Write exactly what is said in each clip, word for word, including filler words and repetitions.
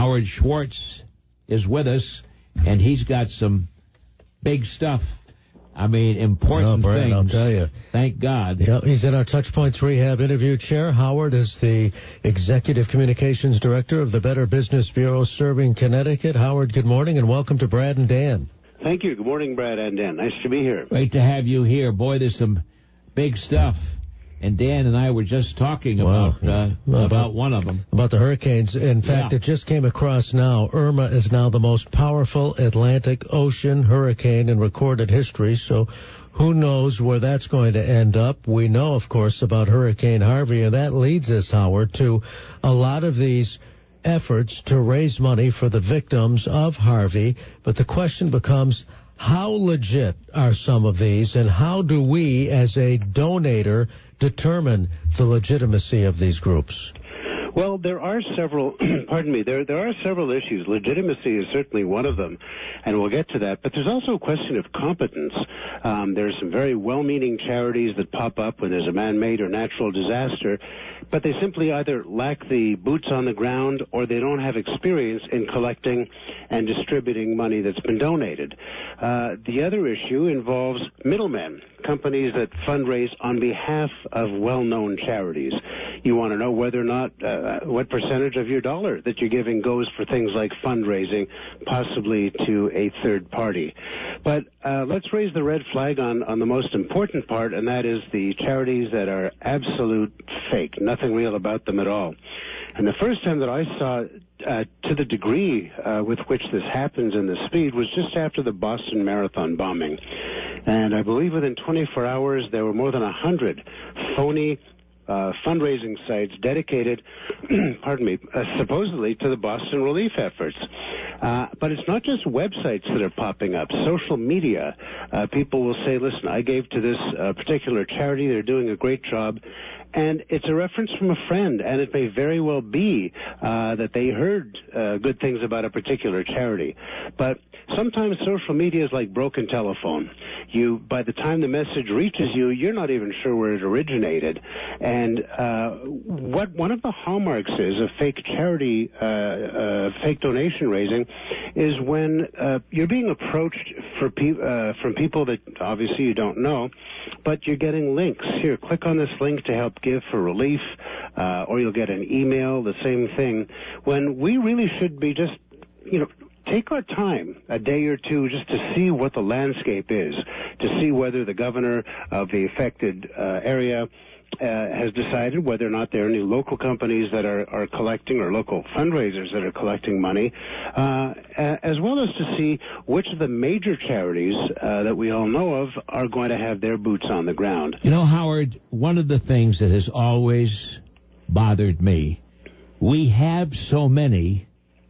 Howard Schwartz is with us, and he's got some big stuff. I mean, important oh, Brad, things. I'll tell you. Thank God. Yeah, he's in our Touchpoints Rehab interview chair. Howard is the Executive Communications Director of the Better Business Bureau serving Connecticut. Howard, good morning, and welcome to Brad and Dan. Thank you. Good morning, Brad and Dan. Nice to be here. Great to have you here. Boy, there's some big stuff. And Dan and I were just talking wow. about, uh, about about one of them. About the hurricanes. In fact, yeah. it just came across now. Irma is now the most powerful Atlantic Ocean hurricane in recorded history, so who knows where that's going to end up. We know, of course, about Hurricane Harvey, and that leads us, Howard, to a lot of these efforts to raise money for the victims of Harvey. But the question becomes, how legit are some of these, and how do we, as a donator, determine the legitimacy of these groups? Well, there are several, pardon me, there there are several issues. Legitimacy is certainly one of them, and we'll get to that. But there's also a question of competence. Um, there are some very well-meaning charities that pop up when there's a man-made or natural disaster, but they simply either lack the boots on the ground or they don't have experience in collecting and distributing money that's been donated. Uh, the other issue involves middlemen, companies that fundraise on behalf of well-known charities. You want to know whether or not, uh, what percentage of your dollar that you're giving goes for things like fundraising, possibly to a third party. But uh, let's raise the red flag on, on the most important part, and that is the charities that are absolute fake, nothing real about them at all. And the first time that I saw, uh, to the degree uh, with which this happens and the speed, was just after the Boston Marathon bombing. And I believe within twenty-four hours there were more than one hundred phony Uh, fundraising sites dedicated, pardon me, uh, supposedly to the Boston relief efforts. Uh, but it's not just websites that are popping up. Social media, uh, people will say, listen, I gave to this uh, particular charity, they're doing a great job. And it's a reference from a friend, and it may very well be uh, that they heard uh, good things about a particular charity. But sometimes social media is like broken telephone. You, by the time the message reaches you, you're not even sure where it originated. And uh, what one of the hallmarks is of fake charity, uh, uh, fake donation raising, is when uh, you're being approached for pe- uh, from people that obviously you don't know, but you're getting links. Here, click on this link to help give for relief, uh, or you'll get an email, the same thing, when we really should be just, you know, take our time, a day or two, just to see what the landscape is, to see whether the governor of the affected uh, area uh, has decided whether or not there are any local companies that are, are collecting, or local fundraisers that are collecting money, uh, as well as to see which of the major charities uh, that we all know of are going to have their boots on the ground. You know, Howard, one of the things that has always bothered me, we have so many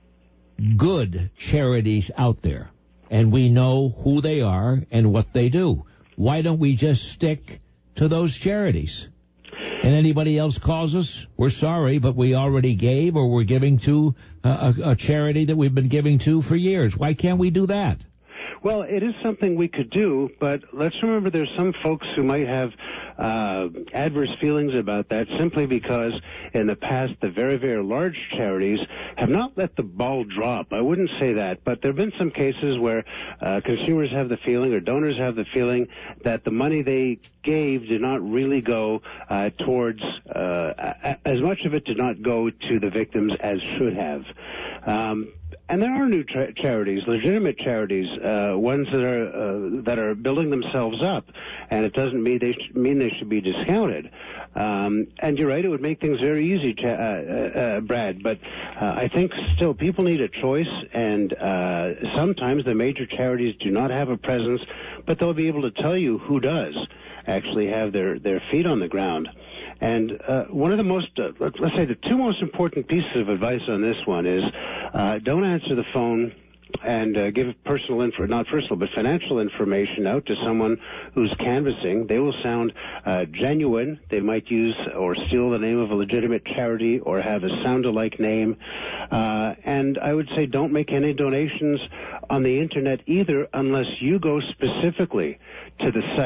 good charities out there, and we know who they are and what they do. Why don't we just stick to those charities? And anybody else calls us, we're sorry, but we already gave, or we're giving to a, a charity that we've been giving to for years. Why can't we do that? Well, it is something we could do, but let's remember there's some folks who might have uh, adverse feelings about that simply because in the past the very, very large charities have not let the ball drop. I wouldn't say that, but there have been some cases where uh, consumers have the feeling, or donors have the feeling, that the money they gave did not really go uh, towards, uh, as much of it did not go to the victims as should have. Um, And there are new tra- charities, legitimate charities, uh, ones that are uh, that are building themselves up, and it doesn't mean they sh- mean they should be discounted. Um, and you're right; it would make things very easy, cha- uh, uh, Brad. But uh, I think still people need a choice, and uh, sometimes the major charities do not have a presence, but they'll be able to tell you who does actually have their their feet on the ground. And uh, one of the most, uh, let's say the two most important pieces of advice on this one is uh, don't answer the phone and uh, give personal info, not personal, but financial information out to someone who's canvassing. They will sound uh, genuine. They might use or steal the name of a legitimate charity or have a sound-alike name. Uh, and I would say don't make any donations on the Internet either unless you go specifically to the site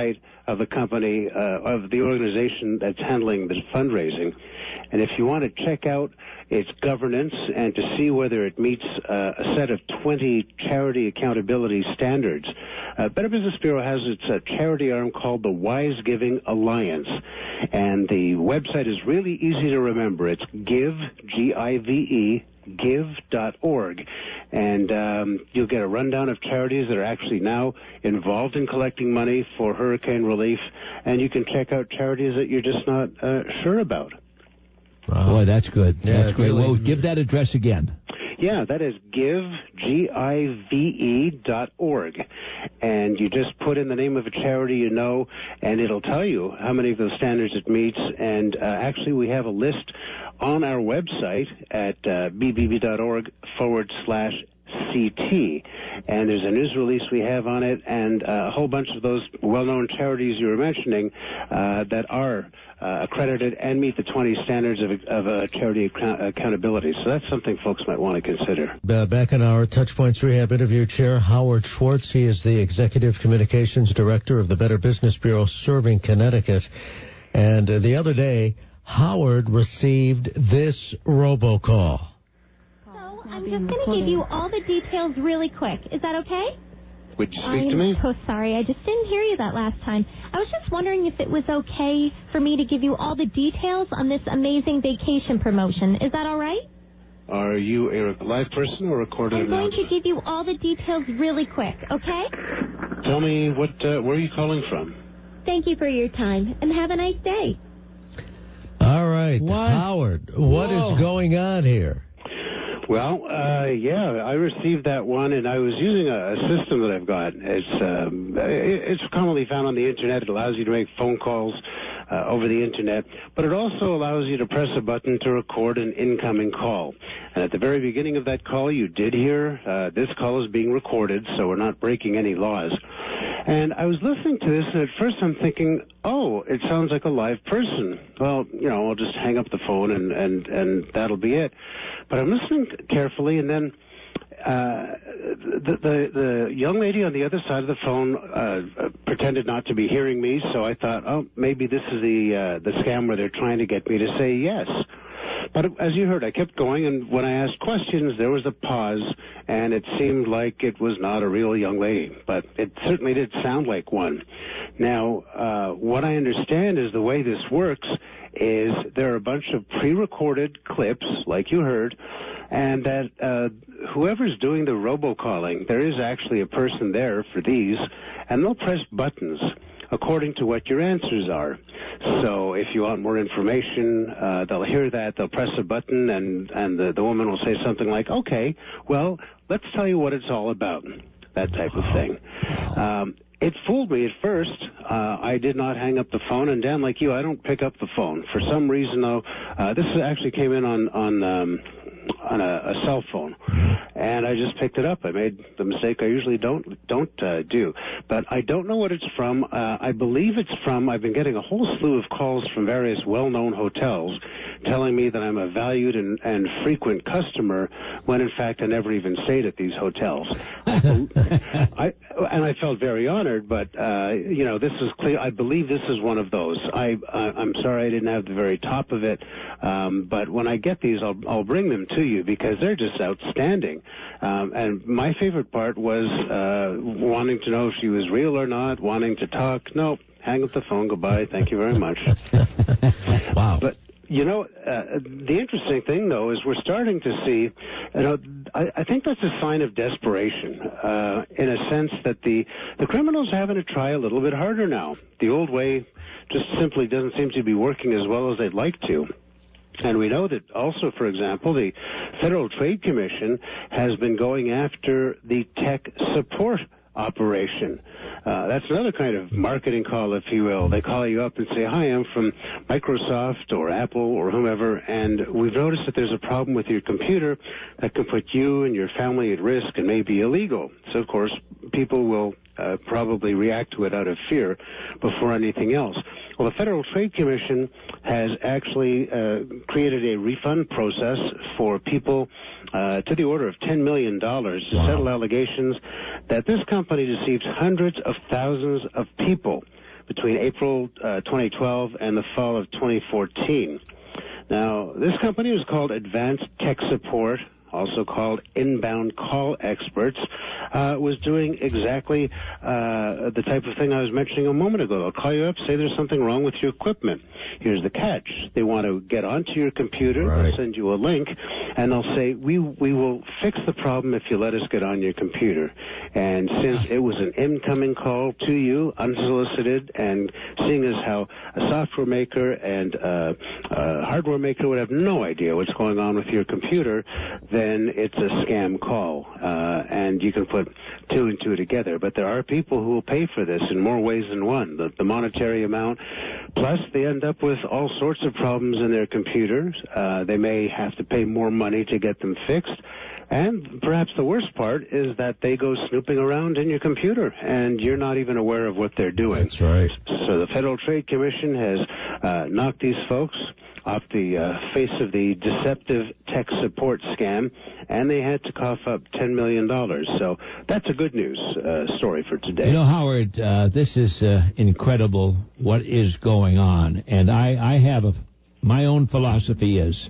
of the company, uh, of the organization that's handling the fundraising. And if you want to check out its governance and to see whether it meets uh, a set of twenty charity accountability standards, uh, Better Business Bureau has its uh, charity arm called the Wise Giving Alliance. And the website is really easy to remember. It's give, G I V E, give dot org. And um, you'll get a rundown of charities that are actually now involved in collecting money for hurricane relief. And you can check out charities that you're just not uh, sure about. Wow. Boy, that's good. Yeah, that's great. really. Well, give that address again. Yeah, that is give, G I V E dot org. And you just put in the name of a charity you know, and it'll tell you how many of those standards it meets. And uh, actually, we have a list on our website at uh, b b b dot org forward slash C T. And there's a news release we have on it, and uh, a whole bunch of those well-known charities you were mentioning uh, that are uh, accredited and meet the twenty standards of, of uh, charity account- accountability. So that's something folks might want to consider. Uh, back in our Touchpoints Rehab interview, Chair Howard Schwartz, he is the Executive Communications Director of the Better Business Bureau serving Connecticut. And uh, the other day, Howard received this robocall. I'm just going to give you all the details really quick. Is that okay? Would you speak I'm to me? so sorry. I just didn't hear you that last time. I was just wondering if it was okay for me to give you all the details on this amazing vacation promotion. Is that all right? Are you a live person or recorded I'm going announcer? to give you all the details really quick, okay? Tell me, what? Uh, where are you calling from? Thank you for your time, and have a nice day. All right, What? Howard, what Whoa. is going on here? Well, uh, yeah, I received that one, and I was using a, a system that I've got. It's um, it, it's commonly found on the Internet. It allows you to make phone calls uh, over the Internet, but it also allows you to press a button to record an incoming call. And at the very beginning of that call, you did hear uh, this call is being recorded, so we're not breaking any laws. And I was listening to this, and at first I'm thinking, oh, it sounds like a live person. Well, you know, I'll just hang up the phone, and, and, and that'll be it. But I'm listening carefully, and then uh, the, the the young lady on the other side of the phone uh, pretended not to be hearing me, so I thought, oh, maybe this is the uh, the scam where they're trying to get me to say yes. But as you heard, I kept going, and when I asked questions, there was a pause, and it seemed like it was not a real young lady, but it certainly did sound like one. Now, uh, what I understand is the way this works is there are a bunch of pre-recorded clips, like you heard, and that uh, whoever's doing the robocalling, there is actually a person there for these, and they'll press buttons according to what your answers are. So if you want more information, uh, they'll hear that, they'll press a button, and, and the, the woman will say something like, okay, well, let's tell you what it's all about, that type of thing. Um, it fooled me at first. Uh, I did not hang up the phone, and Dan, like you, I don't pick up the phone. For some reason, though, uh, this actually came in on, on, um, on a, a cell phone, and I just picked it up. I made the mistake I usually don't don't uh, do, but I don't know what it's from. Uh, I believe it's from, I've been getting a whole slew of calls from various well-known hotels telling me that I'm a valued and, and frequent customer when, in fact, I never even stayed at these hotels. I, I, and I felt very honored, but, uh, you know, this is clear. I believe this is one of those. I, I, I'm sorry I didn't have the very top of it, um, but when I get these, I'll, I'll bring them to you because they're just outstanding. Um, and my favorite part was uh, wanting to know if she was real or not, wanting to talk. No, hang up the phone, goodbye, thank you very much. Wow. But, you know, uh, the interesting thing, though, is we're starting to see, you know, I, I think that's a sign of desperation, uh, in a sense that the, the criminals are having to try a little bit harder now. The old way just simply doesn't seem to be working as well as they'd like to. And we know that also, for example, the Federal Trade Commission has been going after the tech support operation. Uh, that's another kind of marketing call, if you will. They call you up and say, hi, I'm from Microsoft or Apple or whomever, and we've noticed that there's a problem with your computer that can put you and your family at risk and may be illegal. So, of course, people will uh, probably react to it out of fear before anything else. Well, the Federal Trade Commission has actually uh, created a refund process for people uh, to the order of ten million dollars to wow. settle allegations that this company deceived hundreds of thousands of people between April uh, twenty twelve and the fall of twenty fourteen. Now, this company was called Advanced Tech Support, also called Inbound Call Experts, uh, was doing exactly uh, the type of thing I was mentioning a moment ago. They'll call you up, say there's something wrong with your equipment. Here's the catch. They want to get onto your computer, right. They'll send you a link, and they'll say, we we will fix the problem if you let us get on your computer. And since it was an incoming call to you, unsolicited, and seeing as how a software maker and uh, a hardware maker would have no idea what's going on with your computer, then it's a scam call, uh, and you can put two and two together. But there are people who will pay for this in more ways than one. The, the monetary amount, plus they end up with all sorts of problems in their computers. Uh, they may have to pay more money to get them fixed. And perhaps the worst part is that they go snooping around in your computer, and you're not even aware of what they're doing. That's right. So the Federal Trade Commission has uh, knocked these folks off the uh, face of the deceptive tech support scam, and they had to cough up ten million dollars. So that's a good news uh, story for today. You know, Howard, uh, this is uh, incredible what is going on. And I, I have a, my own philosophy is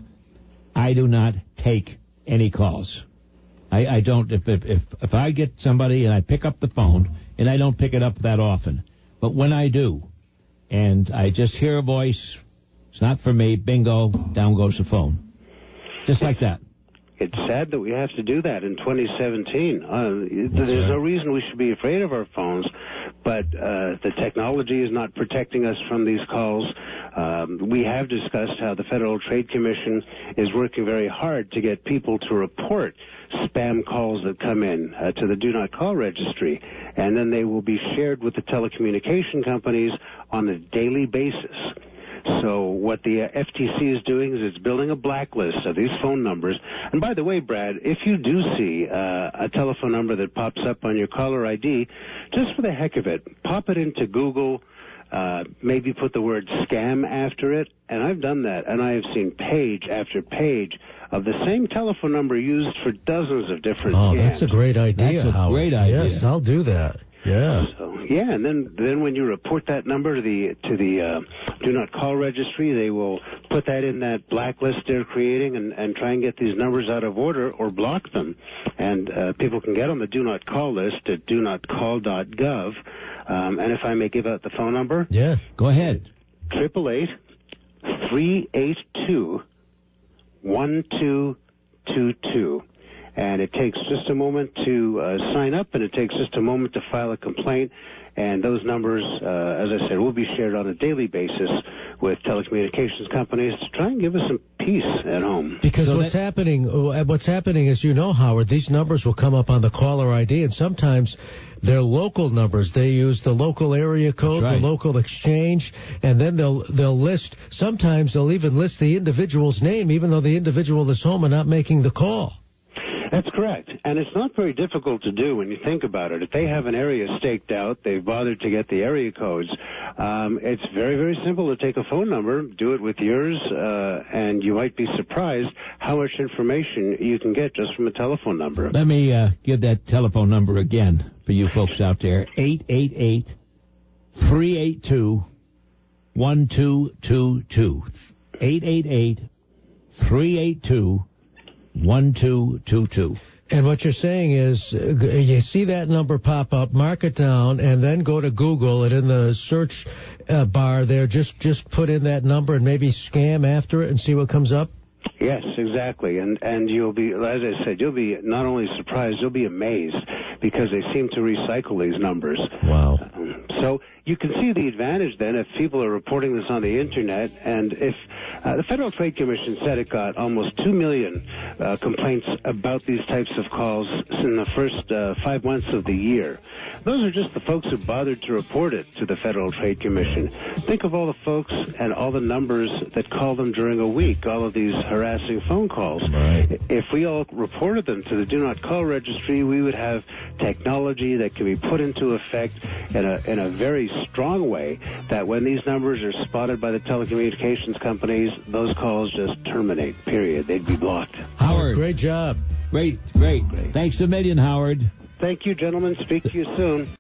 I do not take any calls. I, I don't, if, if, if, if I get somebody and I pick up the phone, and I don't pick it up that often, but when I do, and I just hear a voice, it's not for me, bingo, down goes the phone. Just like that. It's sad that we have to do that in twenty seventeen. Uh, there's right. no reason we should be afraid of our phones, but uh, the technology is not protecting us from these calls. Um, we have discussed how the Federal Trade Commission is working very hard to get people to report spam calls that come in uh, to the Do Not Call registry, and then they will be shared with the telecommunication companies on a daily basis. So what the F T C is doing is it's building a blacklist of these phone numbers. And by the way, Brad, if you do see uh, a telephone number that pops up on your caller I D, just for the heck of it, pop it into Google, uh, maybe put the word scam after it. And I've done that, and I have seen page after page of the same telephone number used for dozens of different Oh, scams. that's a great idea, That's a Howard. great idea. Yes, I'll do that. Yeah. So, yeah, and then then when you report that number to the to the uh, Do Not Call registry, they will put that in that blacklist they're creating and, and try and get these numbers out of order or block them. And uh, people can get on the Do Not Call list at do not call dot gov. Um, and if I may give out the phone number, Yeah. Go ahead. triple eight three eight two one two two two. And it takes just a moment to uh, sign up, and it takes just a moment to file a complaint. And those numbers, uh, as I said, will be shared on a daily basis with telecommunications companies to try and give us some peace at home. Because So what's that- happening, uh, what's happening is, you know, Howard, these numbers will come up on the caller I D, and sometimes they're local numbers. They use the local area code, That's right. the local exchange, and then they'll they'll list. Sometimes they'll even list the individual's name, even though the individual is home and not making the call. That's correct. And it's not very difficult to do when you think about it. If they have an area staked out, they've bothered to get the area codes, um, it's very, very simple to take a phone number, do it with yours, uh, and you might be surprised how much information you can get just from a telephone number. Let me uh, give that telephone number again for you folks out there. eight eight eight, three eight two, one two two two. eight eight eight, three eight two, one two two two. And what you're saying is, uh, g- you see that number pop up, mark it down, and then go to Google, and in the search uh, bar there, just just put in that number and maybe scam after it and see what comes up? Yes, exactly. And and you'll be, as I said, you'll be not only surprised, you'll be amazed because they seem to recycle these numbers. Wow. Um, so you can see the advantage then if people are reporting this on the Internet, and if uh, the Federal Trade Commission said it got almost two million uh, complaints about these types of calls in the first uh, five months of the year. Those are just the folks who bothered to report it to the Federal Trade Commission. Think of all the folks and all the numbers that call them during a week, all of these harassing phone calls. Right. If we all reported them to the Do Not Call registry, we would have technology that can be put into effect in a in a very strong way that when these numbers are spotted by the telecommunications companies, those calls just terminate, period. They'd be blocked. Howard, Great job. great, great. Thanks a million, Howard. Thank you, gentlemen. Speak to you soon.